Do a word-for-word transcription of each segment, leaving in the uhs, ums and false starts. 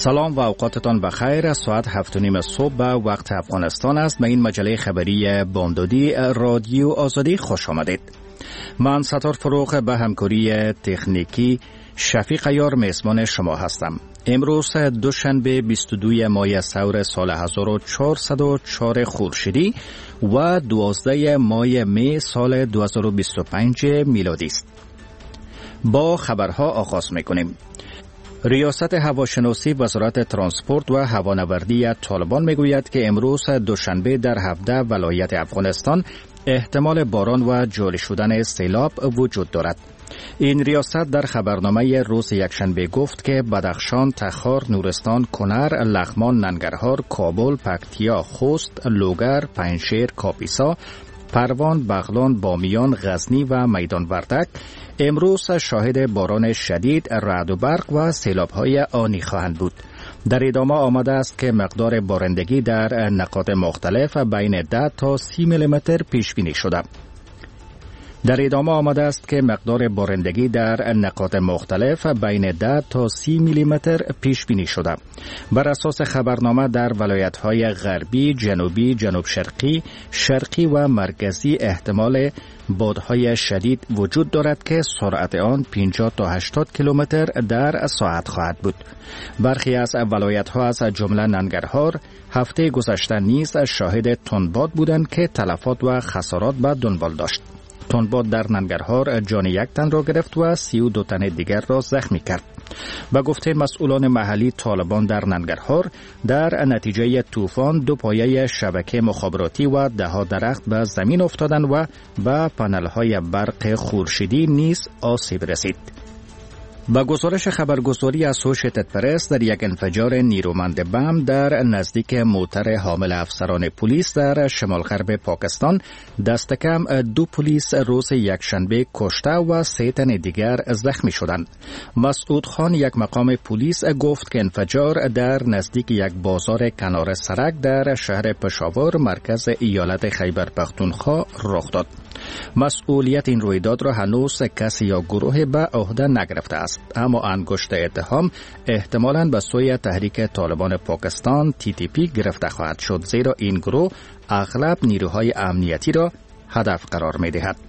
سلام و اوقاتتان بخیر. ساعت هفت و نیم صبح به وقت افغانستان است. به این مجله خبری بامدادی رادیو آزادی خوش آمدید. من ستار فروغ به همکاری تکنیکی شفیق یار میزبان شما هستم. امروز دوشنبه بیست و دو ماه سور سال هزار و چهارصد و چهار خورشیدی و دوازده ماه می سال دو هزار و بیست و پنج میلادی است. با خبرها آغاز میکنیم. ریاست هواشناسی وزارت ترانسپورت و هوانوردی طالبان میگوید که امروز دوشنبه در هفده ولایت افغانستان احتمال باران و جاری شدن سیلاب وجود دارد. این ریاست در خبرنامه روز یکشنبه گفت که بدخشان، تخار، نورستان، کنر، لغمان، ننگرهار، کابل، پکتیا، خوست، لوگر، پنجشیر، کاپیسا، پروان، بغلان، بامیان، غزنی و میدان وردک امروز شاهد باران شدید، رعد و برق و سیلاب‌های آنی خواهند بود. در ادامه آمده است که مقدار بارندگی در نقاط مختلف بین ده تا سی میلیمتر پیش بینی شده. در ادامه آمده است که مقدار بارندگی در نقاط مختلف بین ده تا سی میلیمتر پیش بینی شده. بر اساس خبرنامه در ولایت‌های غربی، جنوبی، جنوب شرقی، شرقی و مرکزی احتمال بادهای شدید وجود دارد که سرعت آن پنجاه تا هشتاد کیلومتر در ساعت خواهد بود. برخی از ولایت‌ها از جمله ننگرهار هفته گذشته نیز شاهد تندباد بودند که تلفات و خسارات به دنبال داشت. تندباد در ننگرهار جان یک تن را گرفت و سی و دو تن دیگر را زخمی کرد. به گفته مسئولان محلی، طالبان در ننگرهار در نتیجه طوفان دو پایه شبکه مخابراتی و ده ها درخت به زمین افتادند و به پنل‌های برق خورشیدی نیز آسیب رسید. با گزارش خبرگزاری اسوشیتد پرس در یک انفجار نیرومند بم در نزدیک موتر حامل افسران پلیس در شمال غرب پاکستان دست کم دو پلیس روز یکشنبه کشته و سه تن دیگر زخمی شدند. مسعود خان، یک مقام پلیس، گفت که انفجار در نزدیک یک بازار کنار سرک در شهر پشاور مرکز ایالت خیبر پختونخوا رخ داد. مسئولیت این رویداد را هنوز کسی یا گروه به عهده نگرفته است، اما انگشت اتهام احتمالاً به سوی تحریک طالبان پاکستان تی تی پی گرفته خواهد شد، زیرا این گروه اغلب نیروهای امنیتی را هدف قرار می دهد.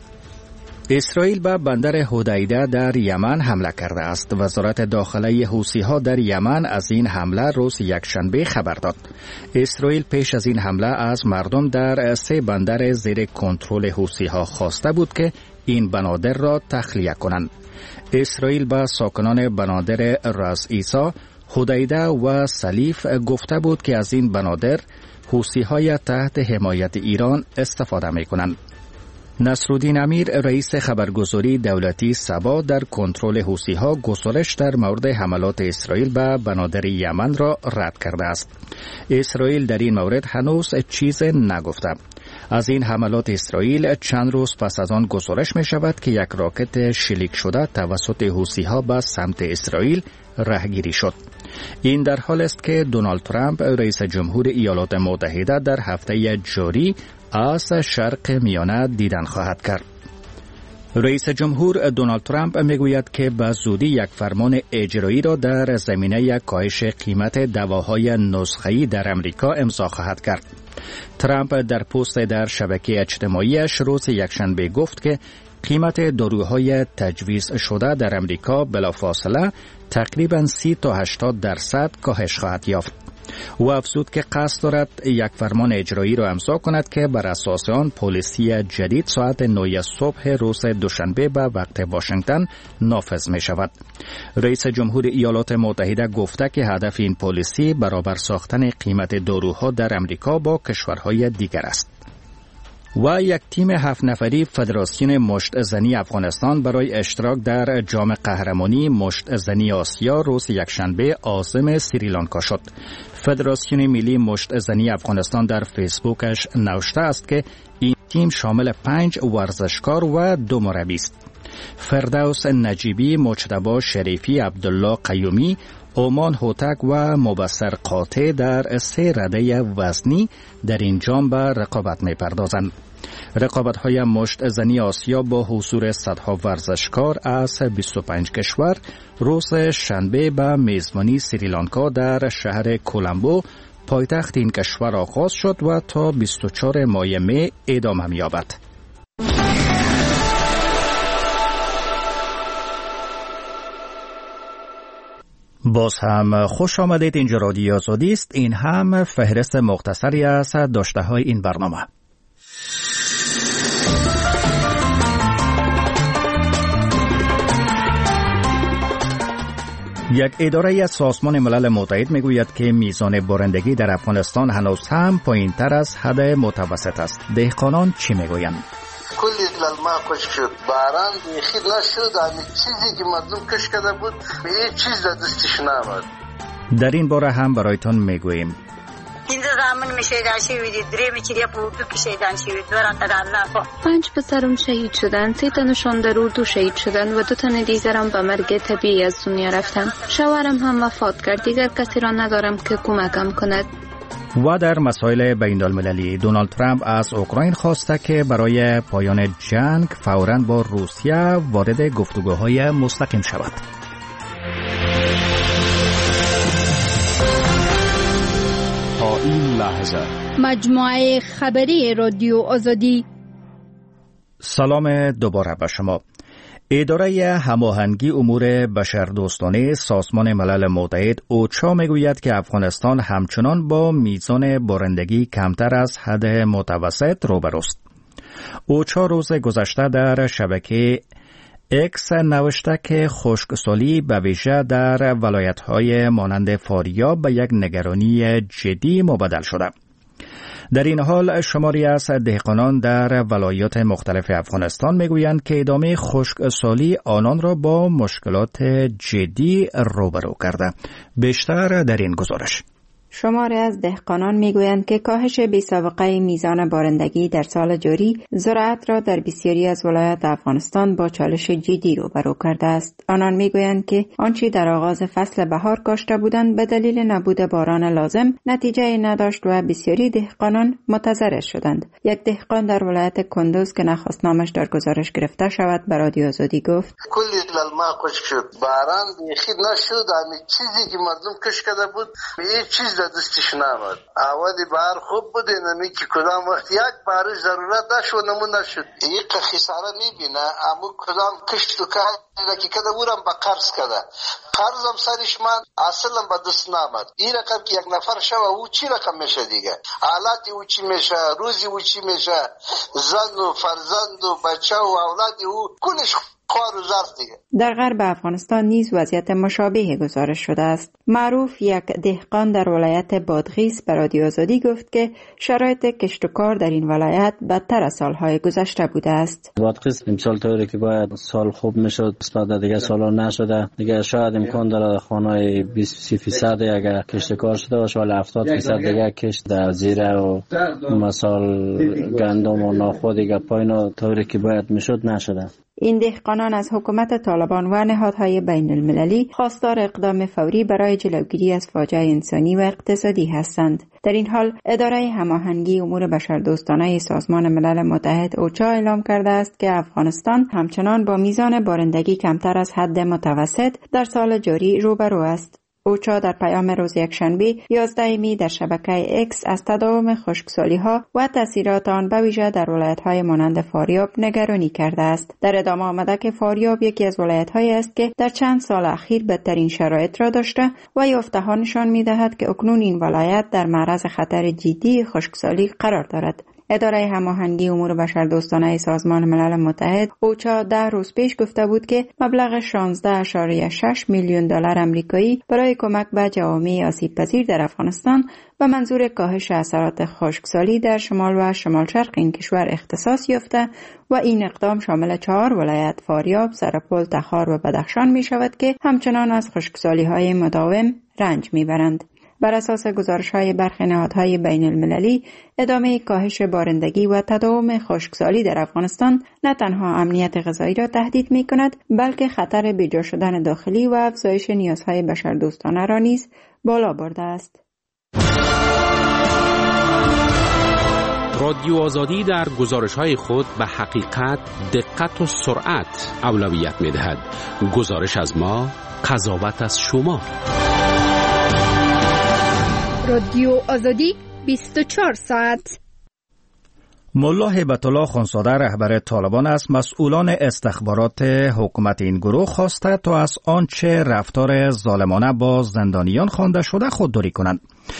اسرائیل به بندر هدیده در یمن حمله کرده است. وزارت داخله حوثی‌ها در یمن از این حمله روز یکشنبه خبر داد. اسرائیل پیش از این حمله از مردم در سه بندر زیر کنترل حوثی‌ها خواسته بود که این بنادر را تخلیه کنند. اسرائیل به ساکنان بنادر راس عیسی، هدیده و سلیف گفته بود که از این بنادر حوثی‌های تحت حمایت ایران استفاده می‌کنند. نصرالدین امیر، رئیس خبرگزاری دولتی سبا، در کنترل حوثی‌ها گزارش در مورد حملات اسرائیل به بنادر یمن را رد کرده است. اسرائیل در این مورد هنوز چیز نگفته. از این حملات اسرائیل چند روز پس از آن گزارش می شود که یک راکت شلیک شده توسط حوثی‌ها به سمت اسرائیل راهگیری شد. این در حال است که دونالد ترامپ، رئیس جمهور ایالات متحده، در هفته جاری از شرق میانه دیدن خواهد کرد. رئیس جمهور دونالد ترامپ میگوید که به زودی یک فرمان اجرایی را در زمینه کاهش قیمت دواهای نسخه‌ای در امریکا امضا خواهد کرد. ترامپ در پست در شبکه اجتماعیش روز یکشنبه گفت که قیمت داروهای تجویز شده در امریکا بلافاصله تقریباً سی تا هشتاد درصد کاهش خواهد یافت. او افزود که قصد دارد یک فرمان اجرایی را امضا کند که بر اساس آن پلیسی جدید ساعت نه صبح روز دوشنبه به وقت واشنگتن نافذ می شود. رئیس جمهور ایالات متحده گفته که هدف این پلیسی برابر ساختن قیمت داروها در امریکا با کشورهای دیگر است. و یک تیم هفت نفری فدراسیون مشت زنی افغانستان برای اشتراک در جام قهرمانی مشت زنی آسیا روز یکشنبه عازم سریلانکا شد. فدراسیون ملی مشت زنی افغانستان در فیسبوکش نوشته است که این تیم شامل پنج ورزشکار و دو مربی است. فردوس نجیبی، مجتبی شریفی، عبدالله قیومی، اومان هوتک و مبصر قاطع در سه رده وزنی در این جام به رقابت می پردازند. رقابت‌های مشت زنی آسیا با حضور صدها ورزشکار از بیست و پنج کشور روز شنبه به میزبانی سریلانکا در شهر کولمبو پایتخت این کشور آغاز شد و تا بیست و چهارم ماه می ادامه می‌یابد. باز هم خوش آمدید. اینجا رادیو آزادی است. این هم فهرست مختصری از داشته‌های این برنامه. یک اداره از سازمان ملل متحد میگوید که میزان بارندگی در افغانستان هنوز هم پایین‌تر از حد متوسط است. دهقانان چی میگویند؟ کلی للما خشک شد، باران بیخی نشد، همین چیزی که مردم کش کرده بود هیچ چیز دستش نآمد. در این باره هم برایتون میگوییم. این زمان میشهیدان شوید، دری میچریا پودو که شهیدان شوید، وران تدارنا. پنج پسرم شهید شدند، سه تنشان در اردو شهید شدند و دو تن دیگرم به مرگ طبیعی از دنیا رفتند. شوهرم هم وفات کرد. دیگر کسی را ندارم که کمکم کند. و در مسائل بین المللی دونالد ترامپ از اوکراین خواسته که برای پایان جنگ فوراً با روسیه وارد گفتگوهای مستقیم شود. تا این لحظه مجموعه خبری رادیو آزادی. سلام دوباره به شما. اداره هماهنگی امور بشردوستانه سازمان ملل متحد اوچا میگوید که افغانستان همچنان با میزان بارندگی کمتر از حد متوسط روبروست. اوچا روز گذشته در شبکه اکس نوشته که خشکسالی به ویژه در ولایت‌های مانند فاریاب به یک نگرانی جدی مبدل شده. در این حال شماری از دهقانان در ولایات مختلف افغانستان میگویند که ادامه خشکسالی آنان را با مشکلات جدی روبرو کرده. بیشتر در این گزارش. شماری از دهقانان میگویند که کاهش بی‌سابقه میزان بارندگی در سال جاری زراعت را در بسیاری از ولایات افغانستان با چالش جدی روبرو کرده است. آنان میگویند که آنچه در آغاز فصل بهار کاشته بودند به دلیل نبود باران لازم نتیجه نداشت و بسیاری دهقانان متضرر شدند. یک دهقان در ولایت کندوز که نخواست نامش در گزارش گرفته شود به رادیو آزادی گفت: کلی للما خشک شد، باران بیخی نشد، همین چیزی که مردم کش کرده بود هیچ چیز دستش نآمد. اولی بار خوب بود، نمی که کدام وقت یک بارش ضرورت داشت و نمون نشد. یک خساره میبینه، اما کدام کشت و کاری که کده بورم با قرض کده. قرضم سرش من اصلا به دست نآمد. این رقم که یک نفر شو او چی رقم میشه دیگه؟ حالتی او چی میشه؟ روزی او چی میشه؟ زن و فرزند و بچه و اولادی او کلش در غرب افغانستان نیز وضعیت مشابه گزارش شده است. معروف یک دهقان در ولایت بادغیس به رادیو آزادی گفت که شرایط کشت و کار در این ولایت بدتر از سالهای گذشته بوده است. بادغیس امسال طوری که باید سال خوب میشد نسبت دیگه سالا نشده. دیگه شاید امکان داره خانه‌های بیست درصد اگر کشت کار شده باشه ولی هفتاد درصد دیگه کشت در زیره و مثال گندم و نخود دیگه پایین طوری که باید میشد نشده. این دهقانان از حکومت طالبان و نهادهای بین المللی خواستار اقدام فوری برای جلوگیری از فاجعه انسانی و اقتصادی هستند. در این حال اداره هماهنگی امور بشردوستانه سازمان ملل متحد اوچا اعلام کرده است که افغانستان همچنان با میزان بارندگی کمتر از حد متوسط در سال جاری روبرو است. اوچا در پیام روز یکشنبه یازده می در شبکه اکس از تداوم خشکسالی‌ها و تاثیرات آن به ویژه در ولایت‌های مانند فاریاب نگرانی کرده است. در ادامه آمده که فاریاب یکی از ولایت‌هایی است که در چند سال اخیر بدترین شرایط را داشته و یافته‌ها نشان می‌دهد که اکنون این ولایت در معرض خطر جدی خشکسالی قرار دارد. اداره هماهنگی امور بشردوستانه سازمان ملل متحد اوچا ده روز پیش گفته بود که مبلغ شانزده ممیز شش میلیون دلار آمریکایی برای کمک به جوامع آسیب پذیر در افغانستان به منظور کاهش اثرات خشکسالی در شمال و شمال شرق این کشور اختصاص یافته و این اقدام شامل چهار ولایت فاریاب، سرپل، تخار و بدخشان می شود که همچنان از خشکسالی های مداوم رنج می برند. بر اساس گزارش‌های برخی نهادهای بین المللی، ادامه کاهش بارندگی و تداوم خشکسالی در افغانستان نه تنها امنیت غذایی را تهدید می‌کند، بلکه خطر بیجا شدن داخلی و افزایش نیازهای بشردوستانه را نیز بالا برده است. رادیو آزادی در گزارش‌های خود به حقیقت، دقت و سرعت اولویت می‌دهد. گزارش از ما، قضاوت از شما. رادیو آزادی بیست و چهار ساعت. ملا هیبت الله خانزاده رهبر طالبان از مسئولان استخبارات حکومت این گروه خواسته تا از آنچه رفتار ظالمانه با زندانیان خوانده شده خودداری کنند.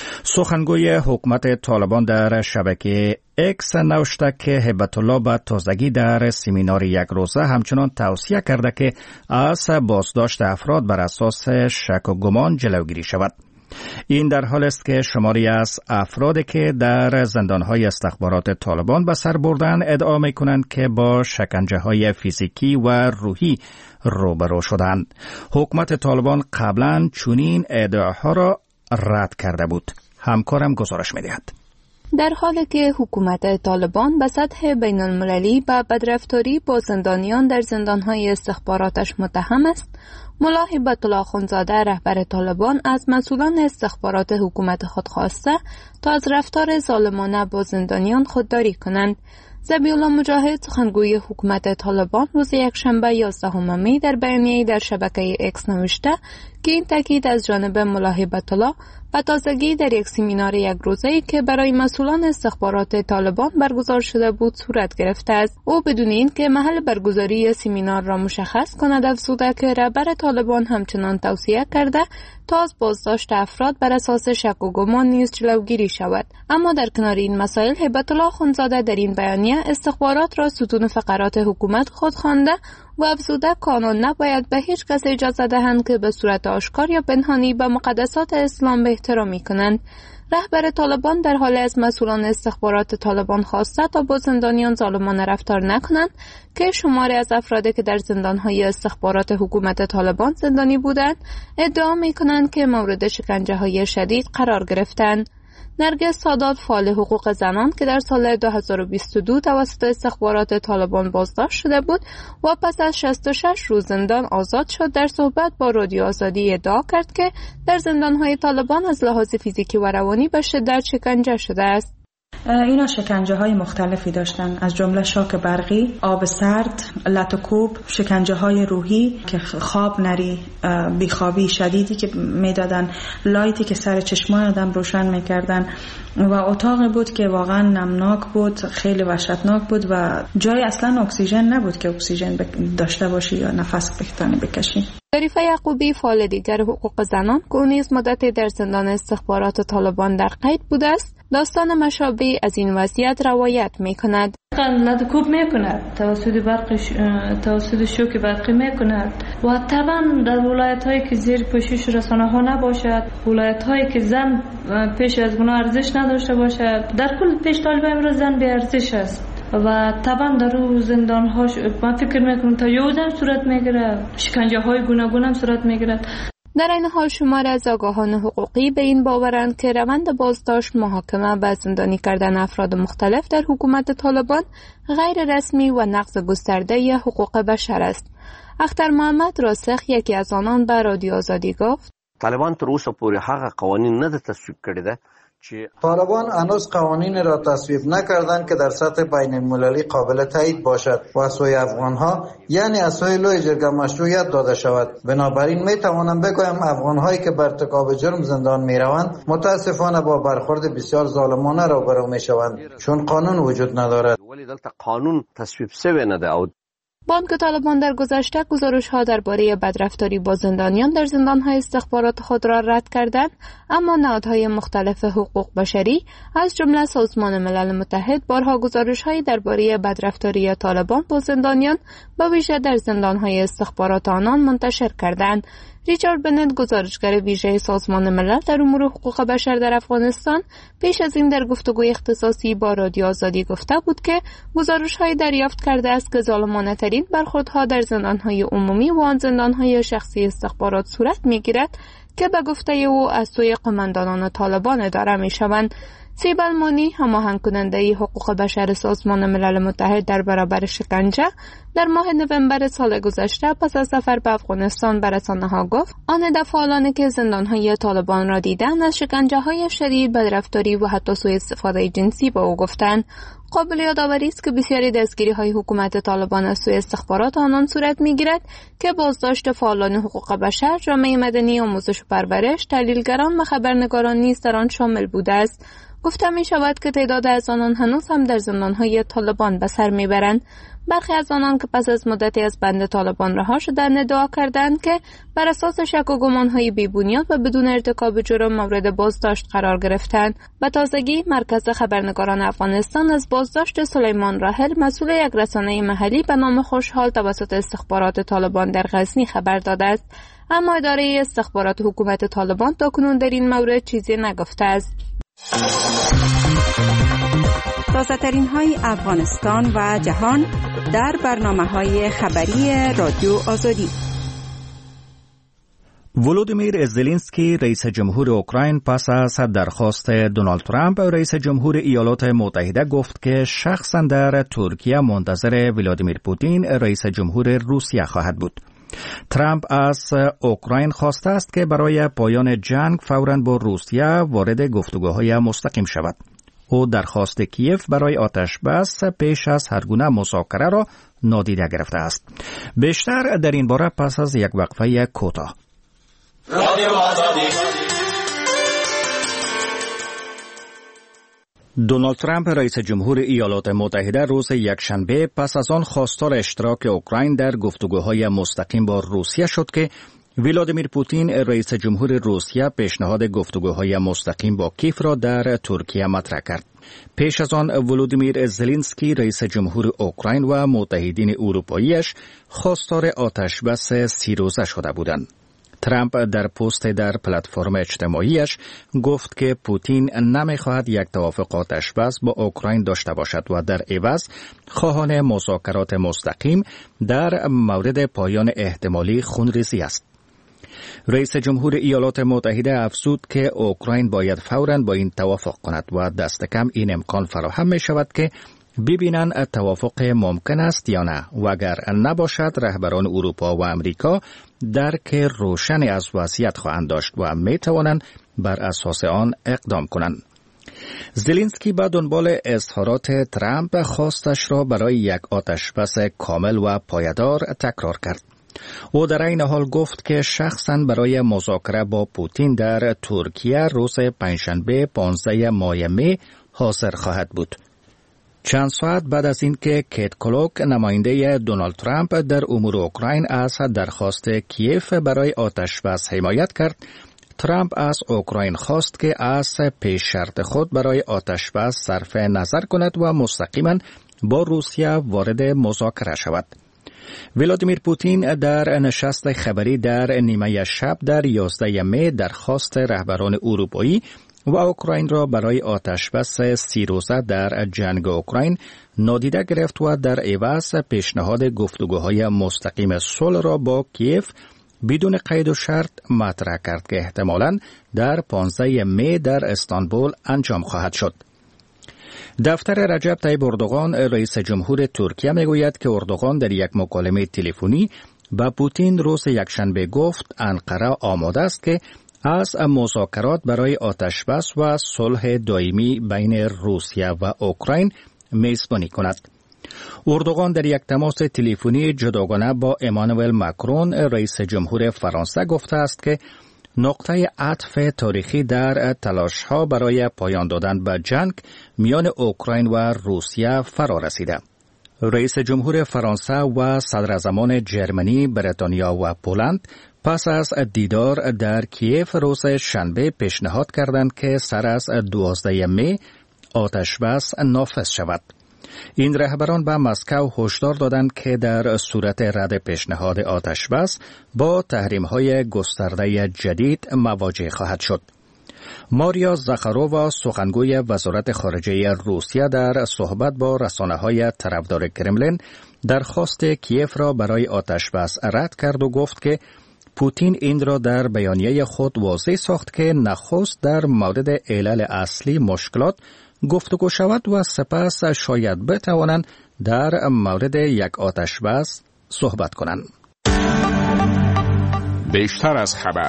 سخنگوی حکومت طالبان در شبکه اکس نوشته که هیبت الله به تازگی در سمینار یک روزه همچنان توصیه کرده که از بازداشت افراد بر اساس شک و گمان جلوگیری شود. این در حال است که شماری از افرادی که در زندانهای استخبارات طالبان به سر بردن ادعا می کنند که با شکنجه‌های فیزیکی و روحی روبرو شدند. حکومت طالبان قبلا چنین ادعاها را رد کرده بود. همکارم گزارش می دهد. در حالی که حکومت طالبان به سطح بین المللی به بدرفتاری با زندانیان در زندانهای استخباراتش متهم است، ملا هیبت الله خانزاده رهبر طالبان از مسئولان استخبارات حکومت خود خواسته تا از رفتار ظالمانه با زندانیان خودداری کنند. ذبیح الله مجاهد سخنگوی حکومت طالبان روز یکشنبه یازدهم می در بیانیه‌ای در شبکه اکس نوشته که این تاکید از جانب ملا هیبت الله و تازگی در یک سمینار یک روزه‌ای که برای مسئولان استخبارات طالبان برگزار شده بود صورت گرفته است. او بدون اینکه محل برگزاری سمینار را مشخص کند افزوده که رهبر طالبان همچنان توصیه کرده تا از بازداشت افراد بر اساس شک و گمان نیز جلوگیری شود. اما در کنار این مسائل هیبت الله خانزاده در این بیانیه استخبارات را ستون فقرات حکومت خود خوانده و افزوده کانون نباید به هیچ کس اجازه دهند که به صورت آشکار یا پنهانی به مقدسات اسلام به احترامی کنند. رهبر طالبان در حال از مسئولان استخبارات طالبان خواسته تا با زندانیان ظالمانه رفتار نکنند که شماری از افرادی که در زندانهای استخبارات حکومت طالبان زندانی بودند ادعا می‌کنند که مورد شکنجه‌های شدید قرار گرفتند. نرگس سادات فعال حقوق زنان که در سال دو هزار و بیست و دو توسط استخبارات طالبان بازداشت شده بود و پس از شصت و شش روز زندان آزاد شد، در صحبت با رادیو آزادی ادعا کرد که در زندانهای طالبان از لحاظ فیزیکی و روانی به شدت شکنجه شده است. اینا شکنجه های مختلفی داشتن، از جمله شاک برقی، آب سرد، لط و کوب، شکنجه های روحی که خواب نری، بیخوابی شدیدی که میدادن، لایتی که سر چشمای آدم روشن میکردن و اتاقی بود که واقعا نمناک بود، خیلی وحشتناک بود و جای اصلا اکسیژن نبود که اکسیژن داشته باشی یا نفس بتانی بکشی. شریفه یعقوبی فعال دیگر حقوق زنان که نیز مدتی در زندان استخبارات طالبان در قید بوده است، داستان مشابهی از این وضعیت روایت می‌کند. لدکوب می‌کند، توسط برقش توسط شوک برقی می‌کند و طبعا در ولایت‌هایی که زیر پوشش رسانه‌ها نباشد، ولایت‌هایی که زن پیش از گناه ارزش نداشته باشد، در کل پیش طالب امروز زن بی ارزش است و طبعا در اون زندان ها من فکر میکنم تا یودم صورت میگیره، شکنجه های گوناگون هم صورت میگیره. در این حال شمار از آگاهان حقوقی به این باورند که روند بازداشت، محاکمه و زندانی کردن افراد مختلف در حکومت طالبان غیر رسمی و نقض گسترده حقوق بشر است. اختر محمد راسخ یکی از آنان به رادیو آزادی گفت: طالبان تر اوسه پورې هغه قوانین نه تصویب کړي ده. طالبان هنوز قوانین را تصویب نکردند که در سطح بین المللی قابل تایید باشد و از سوی افغانها یعنی از سوی لوی جرگه مشروعیت داده شود. بنابراین می توانم بگویم افغانهایی که بر ارتکاب جرم زندان می روند متاسفانه با برخورد بسیار ظالمانه روبرو می شوند، چون قانون وجود ندارد. ولی دلته قانون تصویب شوی نه ده. او بانک طالبان در گذشته گزارش‌ها درباره بدرفتاری با زندانیان در زندان‌های استخبارات خود را رد کردند، اما نهادهای مختلف حقوق بشری از جمله سازمان ملل متحد بارها گزارش‌هایی درباره بدرفتاری طالبان با زندانیان به ویژه در زندان‌های استخبارات آنان منتشر کردند. ریچارد بنت، گزارشگر ویژه سازمان ملل در امور حقوق بشر در افغانستان، پیش از این در گفتگوی اختصاصی با رادیو آزادی گفته بود که گزارش‌های دریافت کرده است که ظالمانه‌ترین برخوردها در زندان‌های عمومی و آن زندان‌های شخصی استخبارات صورت می‌گیرد که به گفته او از سوی قماندانان طالبان اداره می‌شوند. سیب المانی، هماهنگ کننده حقوق بشر سازمان ملل متحد در برابر شکنجه، در ماه نوامبر سال گذشته پس از سفر به افغانستان به رسانه‌ها گفت آن دفعالانی که زندان‌های طالبان را دیدند از شکنجه‌های شدید، بدرفتاری و حتی سوء استفاده جنسی با او گفتند. قابل یادآوری است که بسیاری دستگیری‌های حکومت طالبان از سوی استخبارات آنان صورت می‌گیرد که بازداشت فعالان حقوق بشر، جامعه مدنی، آموزش و پرورش، تحلیلگران و خبرنگاران نیز در آن شامل بوده است. گفته می شود که تعداد از آنان هنوز هم در زندان‌های طالبان به سر میبرند. برخی از آنان که پس از مدتی از بند طالبان رها شدند ادعا کردند که بر اساس شک و گمان‌های بی‌بنیاد و بدون ارتکاب جرم مورد بازداشت قرار گرفتند. به تازگی مرکز خبرنگاران افغانستان از بازداشت سلیمان راحل، مسئول یک رسانه محلی به نام خوشحال توسط استخبارات طالبان در غزنی خبر داده است، اما اداره استخبارات حکومت طالبان تاکنون در این مورد چیزی نگفته است. تازه ترین های افغانستان و جهان در برنامه های خبری رادیو آزادی. ولودیمیر زلنسکی رئیس جمهور اوکراین پس از درخواست دونالد ترامپ رئیس جمهور ایالات متحده گفت که شخصا در ترکیه منتظر ولادیمیر پوتین رئیس جمهور روسیه خواهد بود. ترامپ از اوکراین خواسته است که برای پایان جنگ فوراً با روسیه وارد گفتگوهای مستقیم شود. او درخواست کیف برای آتش بس پیش از هر گونه مذاکره را نادیده گرفته است. بیشتر در این باره پس از یک وقفه کوتاه. دونالد ترامپ رئیس جمهور ایالات متحده روز یکشنبه پس از آن خواستار اشتراک اوکراین در گفتگوهای مستقیم با روسیه شد که ولادیمیر پوتین رئیس جمهور روسیه پیشنهاد گفتگوهای مستقیم با کیف را در ترکیه مطرح کرد. پیش از آن ولودیمیر زلنسکی رئیس جمهور اوکراین و متحدین اروپاییش خواستار آتش بس سی روزه شده بودند. ترامپ در پست در پلتفرم اجتماعیش گفت که پوتین نمیخواهد یک توافق آتش بس با اوکراین داشته باشد و در عوض خواهان مذاکرات مستقیم در مورد پایان احتمالی خونریزی است. رئیس جمهور ایالات متحده افزود که اوکراین باید فوراً با این توافق کند و دست کم این امکان فراهم می شود که ببینند توافق ممکن است یا نه و اگر نباشد رهبران اروپا و امریکا درک روشنی از وضعیت خواهند داشت و می توانند بر اساس آن اقدام کنند. زلنسکی به دنبال اظهارات ترامپ خواستش را برای یک آتش بس کامل و پایدار تکرار کرد. او در این حال گفت که شخصاً برای مذاکره با پوتین در ترکیه روز پنجشنبه پانزده ماه می حاضر خواهد بود. چند ساعت بعد از اینکه کیت کلوک نماینده دونالد ترامپ در امور اوکراین از درخواست کیف برای آتش بس حمایت کرد، ترامپ از اوکراین خواست که از پیش شرط خود برای آتش بس صرف نظر کند و مستقیما با روسیه وارد مذاکره شود. ولادیمیر پوتین در نشست خبری در نیمه شب در یازده می درخواست رهبران اروپایی و اوکراین را برای آتش بس سی روزه در جنگ اوکراین نادیده گرفت و در عوض پیشنهاد گفتگوهای مستقیم صلح را با کیف بدون قید و شرط مطرح کرد که احتمالاً در پانزده می در استانبول انجام خواهد شد. دفتر رجب طیب اردوغان رئیس جمهور ترکیه میگوید که اردوغان در یک مکالمه تلفنی با پوتین روز یکشنبه گفت انقره آماده است که از مذاکرات برای آتش بس و صلح دائمی بین روسیه و اوکراین میزبانی کند. اردوغان در یک تماس تلفنی جداگانه با امانوئل ماکرون رئیس جمهور فرانسه گفته است که نقطه عطف تاریخی در تلاش‌ها برای پایان دادن به جنگ میان اوکراین و روسیه فرا رسیده. رئیس جمهور فرانسه و صدراعظمان جرمنی، بریتانیا و پولند پس از دیدار در کیف روز شنبه پیشنهاد کردند که سر از دوازده می آتش بس نافذ شود. این رهبران به مسکو هشدار دادند که در صورت رد پیشنهاد آتش بس با تحریم‌های گسترده جدید مواجه خواهد شد. ماریا زاخارووا سخنگوی وزارت خارجه روسیه در صحبت با رسانه‌های طرفدار کرملین درخواست کیف را برای آتش بس رد کرد و گفت که پوتین این را در بیانیه خود واضح ساخت که نخست در مورد علل اصلی مشکلات گفتگو شود و سپس شاید بتوانند در مورد یک آتش بس صحبت کنند. بیشتر از خبر.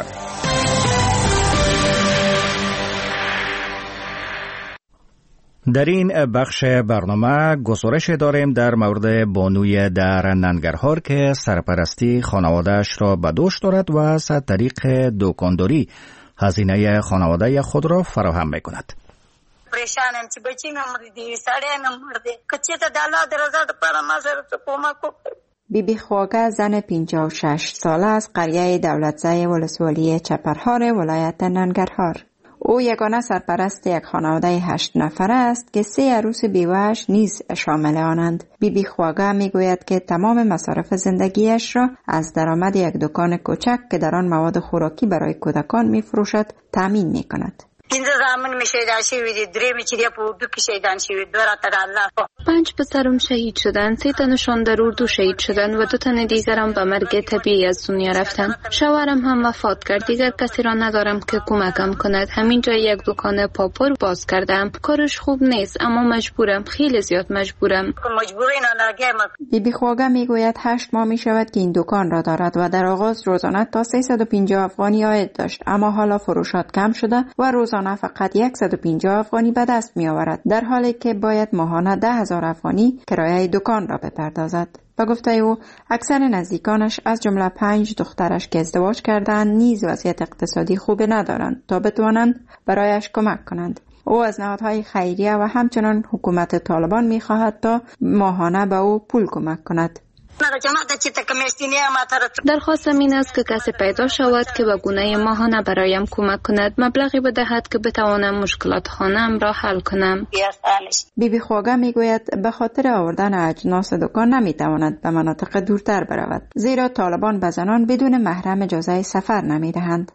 در این بخش برنامه گزارش داریم در مورد بانوی در ننگرهار که سرپرستی خانواده‌اش را به دوش دارد و از طریق دکانداری هزینه خانواده خود را فراهم می‌کند. پریشانم چې بچی نه مردي سړی نه مردي کچې ته د الله د رضا لپاره ما سره څه کومک وکړي. بیبی خواگه زن پنجاه و شش ساله از قریه دولتزای ولسوالی چپرهار ولایت ننگرهار. او یگانه سرپرست یک خانواده هشت نفره است که سه عروس بیوه‌اش نیز شامل آنند. بیبی خواگه میگوید که تمام مصارف زندگیش را از درآمد یک دکان کوچک که در آن مواد خوراکی برای کودکان میفروشد تامین میکند. پنځه زامن می شهیدان شوي دي، درې مې چې دی په اردو کې شهیدان شوي، دوه راته د الله. پنج پسرم شهید شدند، سه تنشان در اردو شهید شدند و دو تن دیگرم به مرگ طبیعی از دنیا رفتند. شوهرم هم وفات کرد، دیگر کسی را ندارم که کمکم کند. همینجا یک دکان پاپور باز کردم. کارش خوب نیست اما مجبورم، خیلی زیاد مجبورم. مجبور اینا نگم. بیبی خواگه میگوید هشت ماه می شود که این دکان را دارد و در آغاز روزانه تا سیصد و پنجاه افغانی عاید داشت، اما حالا فروشات کم شده و روزانه فقط صد و پنجاه افغانی به دست می آورد، در حالی که باید ماهانه ده هزار افغانی کرایه دکان را بپردازد. به گفته او اکثر نزدیکانش از جمله پنج دخترش که ازدواج کردند نیز وضعیت اقتصادی خوب ندارند تا بتوانند برایش کمک کنند. او از نهادهای خیریه و همچنان حکومت طالبان می خواهد تا ماهانه به او پول کمک کند. درخواستم این است که کسی پیدا شود که به گونه ماهانه برایم کمک کند، مبلغی بدهد که بتوانم مشکلات خانه‌ام را حل کنم. بیبی خواگه میگوید به خاطر آوردن اجناس دکان نمیتواند به مناطق دورتر برود، زیرا طالبان به زنان بدون محرم اجازه سفر نمیدهند.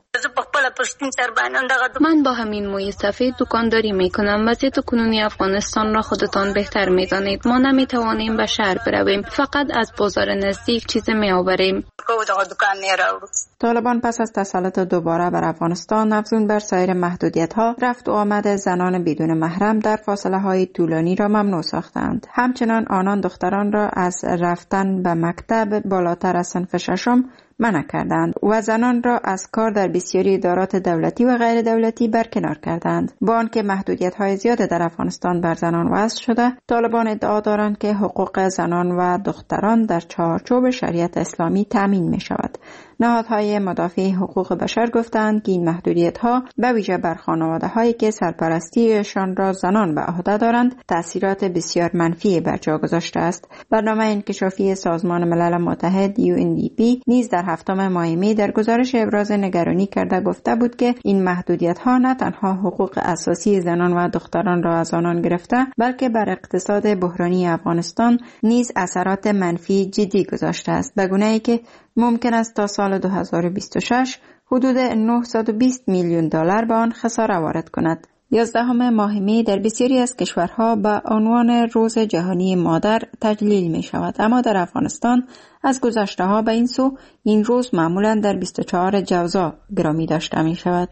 من با همین موی سفید دکانداری میکنم. وضعیت کنونی افغانستان را خودتان بهتر میدانید. ما نمیتوانیم به شهر برویم، فقط از بازار نزدیک چیز میآوریم. طالبان پس از تسلط دوباره بر افغانستان افزون بر سایر محدودیت ها، رفت و آمد زنان بدون محرم در فاصله های طولانی را ممنوع ساختند. همچنان آنان دختران را از رفتن به مکتب بالاتر از صنف ششم منع کردند و زنان را از کار در بسیاری ادارات دولتی و غیر دولتی برکنار کردند. با آنکه محدودیت‌های زیاد در افغانستان بر زنان وضع شده، طالبان ادعا دارند که حقوق زنان و دختران در چارچوب شریعت اسلامی تامین می‌شود. نهادهای مدافع حقوق بشر گفتند که این محدودیت‌ها به ویژه بر خانواده‌هایی که سرپرستیشان را زنان به عهده دارند تأثیرات بسیار منفی بر جا گذاشته است. برنامه انکشافی سازمان ملل متحد یو ان دی پی نیز در هفتم ماه می در گزارش ابراز نگرانی کرده گفته بود که این محدودیت‌ها نه تنها حقوق اساسی زنان و دختران را از آنان گرفته، بلکه بر اقتصاد بحرانی افغانستان نیز اثرات منفی جدی گذاشته است، به گونه‌ای که ممکن است تا سال دو هزار و بیست و شش حدود نهصد و بیست میلیون دلار به آن خساره وارد کند. یازدهم ماه می در بسیاری از کشورها به عنوان روز جهانی مادر تجلیل می شود، اما در افغانستان از گذشته ها به این سو این روز معمولا در بیست و چهارم جوزا گرامی داشته می شود.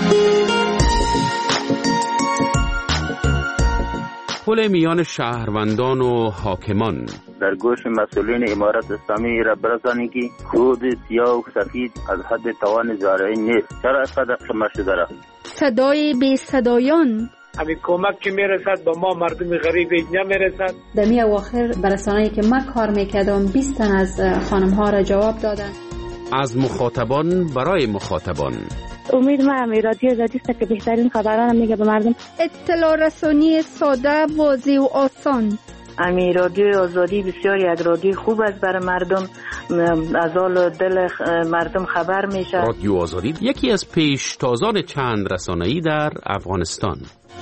پل میان شهروندان و حاکمان در گوش مسئولین امارت اسلامی را برسانید که خود سیاه و سفید از حد توان زارعین نیست. چرا اینقدر شما شده را؟ صدای بی صدایان همین کمک که میرسد به ما مردم غریب نمیرسد. در می اواخر برسانه‌ای که من کار میکردم بیست تن از خانم ها را جواب دادن. از مخاطبان برای مخاطبان. امید ما هم رادیو آزادی است که بهترین خبران میگه به مردم. اطلاع رسانی ساده، واضح و آسان. امی رادیو آزادی بسیاری یک رادیو خوب است برای مردم، از حال دل مردم خبر میشه. رادیو آزادی یکی از پیشتازان چند رسانه‌ای در افغانستان.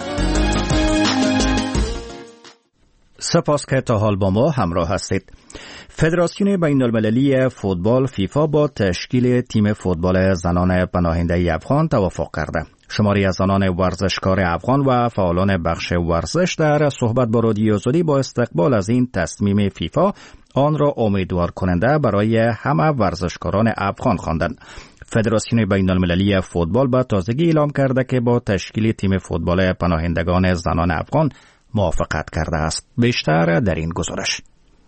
سپاس که تا حال با ما همراه هستید. فدراسیون بین المللی فوتبال فیفا با تشکیل تیم فوتبال زنان پناهنده افغان توافق کرده. شماری از زنان ورزشکار افغان و فعالان بخش ورزش در صحبت با رادیو آزادی با استقبال از این تصمیم فیفا آن را امیدوار کننده برای همه ورزشکاران افغان خواندند. فدراسیون بین المللی فوتبال به تازگی اعلام کرده که با تشکیل تیم فوتبال پناهندگان زنان افغان موافقت کرده است. بیشتر در این گزارش.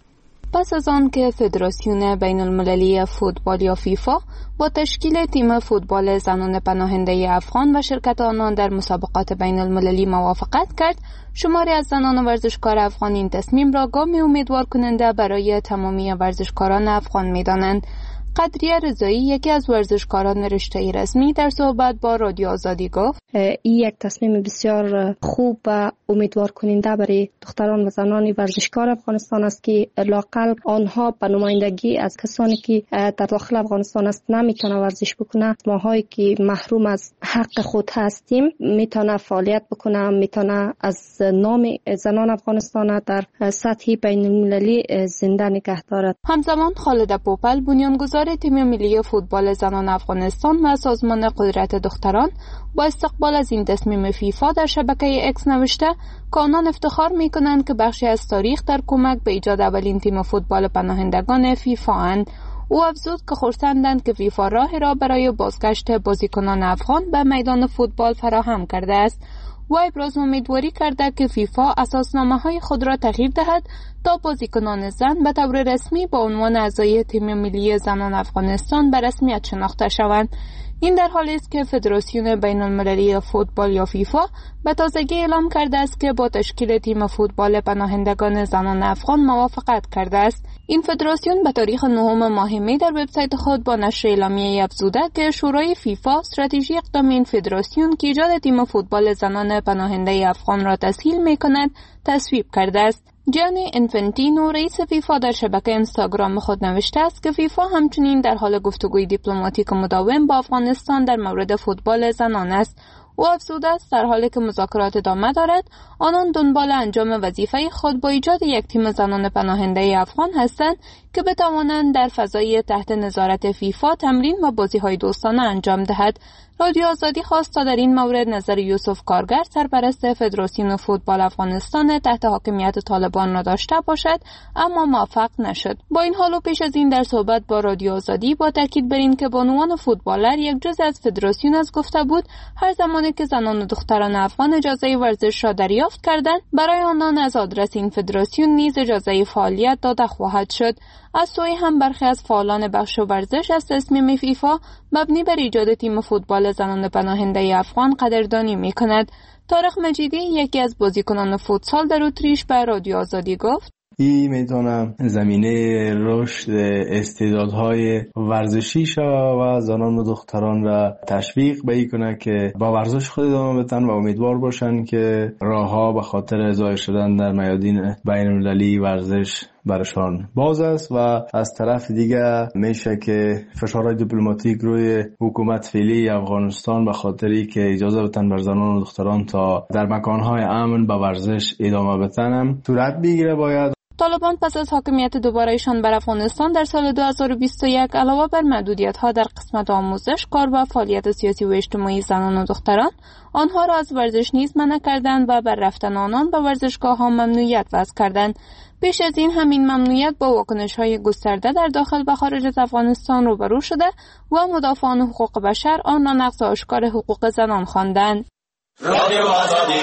پس از آن که فدراسیون بین المللی فوتبال یا فیفا با تشکیل تیم فوتبال زنان پناهنده افغان و شرکت آنان در مسابقات بین المللی موافقت کرد، شماری از زنان ورزشکار افغان این تصمیم را گامی امیدوار کننده برای تمامی ورزشکاران افغان می‌دانند. قدریه رضایی، یکی از ورزشکاران رشته رسمی، در صحبت با رادیو آزادی گفت این یک تصمیم بسیار خوب و امیدوار کننده برای دختران و زنان ورزشکار افغانستان است که لااقل آنها به نمایندگی از کسانی که در داخل افغانستان است نمیتونه ورزش بکنه، ماهایی که محروم از حق خود هستیم میتونه فعالیت بکنه، میتونه از نام زنان افغانستان در سطح بین المللی زنده نگه دارد. همزمان خالد پوپل، بنیانگذار تیم ملی فوتبال زنان افغانستان و سازمان قدرت دختران، با استقبال از این تصمیم فیفا در شبکه اکس نوشته که آنان افتخار می‌کنند که بخشی از تاریخ در کمک به ایجاد اولین تیم فوتبال پناهندگان فیفا اند. او افزود که خرسندند که فیفا راه را برای بازگشت بازیکنان افغان به میدان فوتبال فراهم کرده است. و ابراز امیدواری کرده که فیفا اساسنامه‌های خود را تغییر دهد تا بازیکنان زن به طور رسمی با عنوان اعضای تیم ملی زنان افغانستان به رسمیت شناخته شوند. این در حالی است که فدراسیون بین المللی فوتبال یا فیفا به تازگی اعلام کرده است که با تشکیل تیم فوتبال پناهندگان زنان افغان موافقت کرده است. این فدراسیون به تاریخ نهم ماه می در وبسایت خود با نشر اعلامیه‌ای افزوده که شورای فیفا استراتژی اقدام این فدراسیون که ایجاد تیم فوتبال زنان پناهنده افغان را تسهیل می‌کند تصویب کرده است. جانی انفنتینو، رئیس فیفا، در شبکه اینستاگرام خود نوشته است که فیفا همچنین در حال گفتگوی دیپلماتیک مداوم با افغانستان در مورد فوتبال زنان است. او افزوده است در حالی که مذاکرات ادامه دارد، آنان دنبال انجام وظیفه خود با ایجاد یک تیم زنان پناهنده افغان هستند که بتوانند در فضای تحت نظارت فیفا تمرین و بازی‌های دوستانه انجام دهد. رادیو آزادی خواست تا در این مورد نظر یوسف کارگر، سرپرست فدراسیون فوتبال افغانستان تحت حاکمیت طالبان را داشته باشد، اما موفق نشد. با این حال و پیش از این در صحبت با رادیو آزادی با تاکید بر این که بانوان فوتبالر یک جزء از فدراسیون از گفته بود هر زمانی که زنان و دختران افغان اجازه ورزش را دریافت کردند، برای آنان از آدرس این فدراسیون نیز اجازه فعالیت داده خواهد شد. از سوی هم برخی از فعالان بخش ورزش از تصمیم فیفا مبنی بر ایجاد تیم فوتبال زنان پناهنده افغان قدردانی می‌کند. طارق مجیدی، یکی از بازیکنان فوتسال در اتریش، به رادیو آزادی گفت این میتونه زمینه رشد استعدادهای ورزشی شود و زنان و دختران را تشویق به کنه که با ورزش خود ادامه بدن و امیدوار باشن که راهها به خاطر ظاهر شدن در میادین بین المللی ورزش برشان باز است. و از طرف دیگه میشه که فشارهای دیپلماتیک روی حکومت فعلی افغانستان به خاطری که اجازه بدن بر زنان و دختران تا در مکانهای امن به ورزش ادامه بدن صورت بگیره. باید طالبان پس از حاکمیت دوبارهشان بر افغانستان در سال دو هزار و بیست و یک علاوه بر محدودیت‌ها در قسمت آموزش، کار و فعالیت سیاسی و اجتماعی زنان و دختران، آنها را از ورزش نیز منع کردند و بر رفتن آنان به ورزشگاه‌ها ممنوعیت وضع کردند. پیش از این همین ممنوعیت با واکنش‌های گسترده در داخل و خارج از افغانستان روبرو شده و مدافعان حقوق بشر آن را نقض آشکار حقوق زنان خواندند. رادیو آزادی.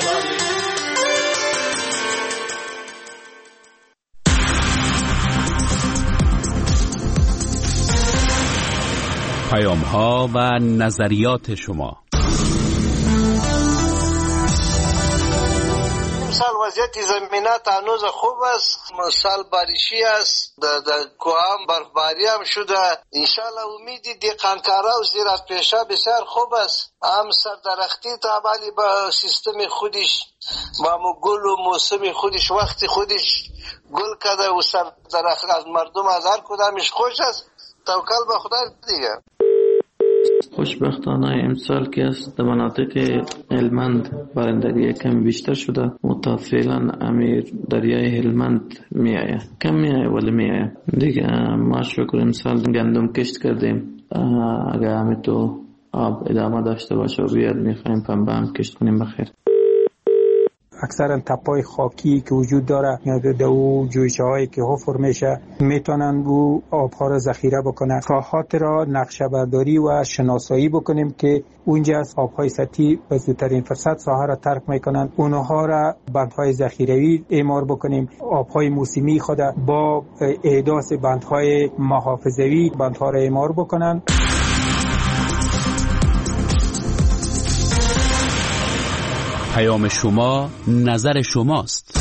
پیام ها و نظریات شما. سال وضعیت زمینه هنوز خوب است، سال باریشی است، در کوام برفباری هم شده. انشالله امیدی دیقانکارا و زیرات پیشه بسیار خوب است. هم سردرختی تابعی با سیستم خودش با گل و موسم خودش وقت خودش گل کرده و سردرخت از مردم از هر کدامش خوش است. توکل به خدا دیگه. خوشبختانه امسال که است در مناطق هلمند بارندگی کم بیشتر شده، متفعلا امیر دریای هلمند می آید، کم می آید ولی می آید دیگه. ما شکر امسال گندم کشت کردیم، اگر همین تو آب ادامه داشته باشه و بیاد میخوایم پنبه هم کشت کنیم بخیر. اکثرا تپای خاکی که وجود داره در او جویچه هایی که حفر میشه میتونن او آبها را ذخیره بکنن. راهات را نقشه برداری و شناسایی بکنیم که اونجا از آبهای سطحی به زودترین فرصت ساحه را ترک میکنن، اونها را بندهای ذخیروی اعمار بکنیم. آبهای موسمی خود با احداث بندهای محافظوی بندها را اعمار بکنن. پیام شما نظر شماست.